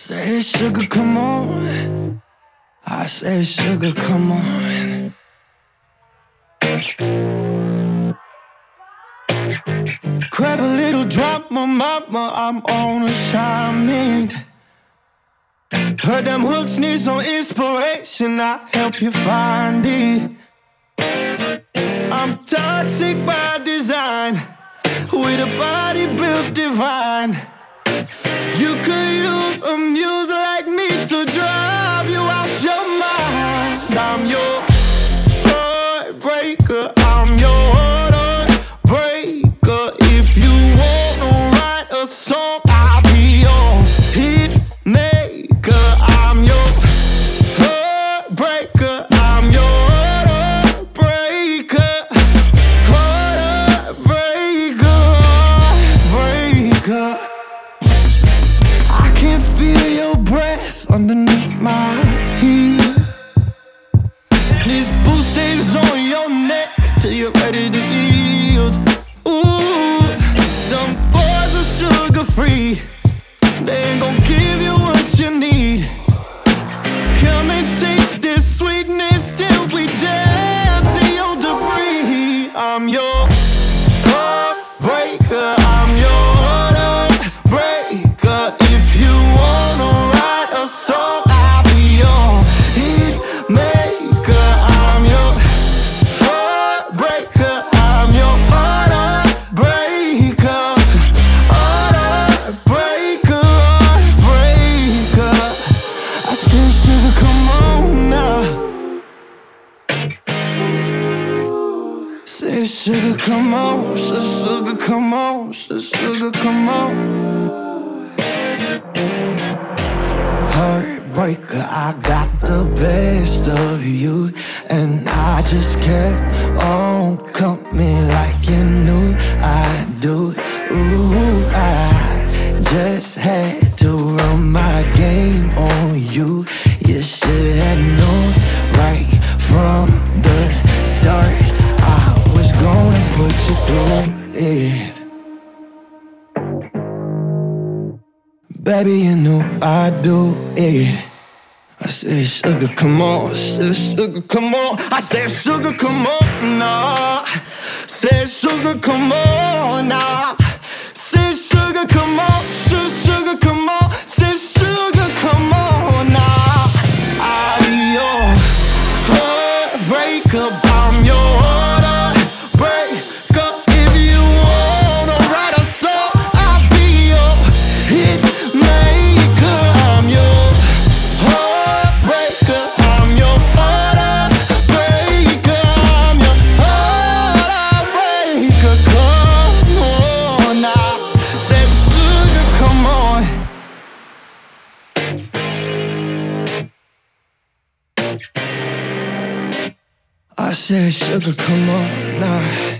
Say, sugar, come on. I say, sugar, come on. Grab a little drop, my mama, I'm on assignment. Heard them hooks need some inspiration, I'll help you find it. I'm toxic by design, with a body built divine. You could use a muse like me to drive you out your mind. I'm your heartbreaker, I'm your heartbreaker. If you wanna write a song, I'll be your hit maker. I'm your heartbreaker, I'm your heartbreaker. Heartbreaker, breaker. I can feel your breath underneath my heel. These blue stains on your neck till you're ready to yield. Ooh, some boys are sugar-free, they ain't gon' give you what you need. Come and taste this sweetness till we dance in your debris. I'm your heartbreaker, I'm your heartbreaker. If you wanna write a song, I'll be your hit maker. I'm your heartbreaker, I'm your heartbreaker. Heartbreaker, heartbreaker. I said, sugar, come on now. Say, sugar, come on. Say, sugar, come on. Say, sugar, come on. Heartbreaker, I got the best of you, and I just kept on coming like you knew I do. Ooh, I just had to run my game on you. You should have known right from the start I was gonna put you through it. Baby, you know I do it. I said, sugar, come on. I said, sugar, come on. I said, sugar, come on now. Said, sugar, come on now. Said, sugar, come on. Said, sugar, come on. Said, sugar, come on now. I'm your heartbreaker, I'm your heartbreaker. If you wanna write a song, I'll be your hit maker. I'm your heartbreaker, I'm your heartbreaker. I'm your heartbreaker. Come on now. Say, sugar, come on. I said, sugar, come on now.